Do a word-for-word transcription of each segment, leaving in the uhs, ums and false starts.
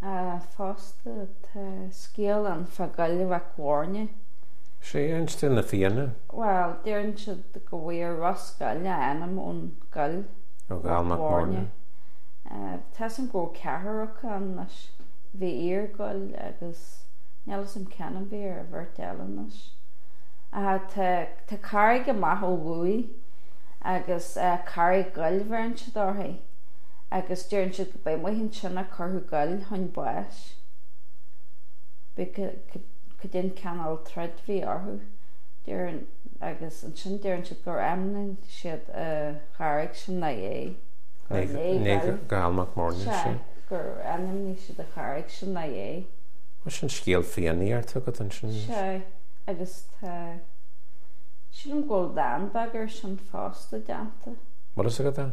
A fásta tá scéal an fa gailh bhharne. sé einste na fianna Well, déann siad go bhfuir ras gailh anam ón gailh ó gáilmach mórne. Tá an ggó cethracha anas bhí ar gailh agus nelas an ceann bhí ar bhirt ealanas. Tá cairg go maith ó bhuaí agus cairg gailh bhain siad orthaí agus déann siad go bbeidh maithíonn sinna corthú gailh chun buais. Bhí go dtí ceanal troid bhí orthú déann agus an sin déann siad gur amnainn siad cairg sin na é. Né gáilmach mórne sin. Gur amnainn siad a cairg sin na é. Mas sin scéal fiannaí ar tugad an sin. Sé agus tá sin an ggóil dainbag ar sin fásta deanta. Mar is agad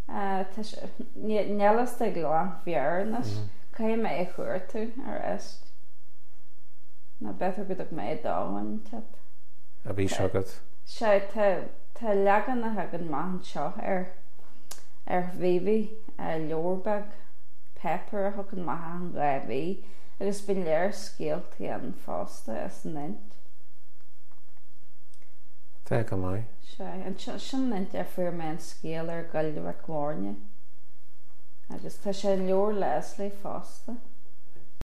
Nelas ag leán bhearnas cai me é chuir tú ar est. Na betar go ag mé dáhain tead. A bhí segad. Sé tá legan na hagan maithan seo ar ar bhíhí leorbag pepper a thugan maithan gaibhí agus bin léir scéaltaí an fásta as an nint. Tá go mai. Sé an sin nint ar fuair me an scéal ar gailh mórne agus tá sé leor leis le fásta.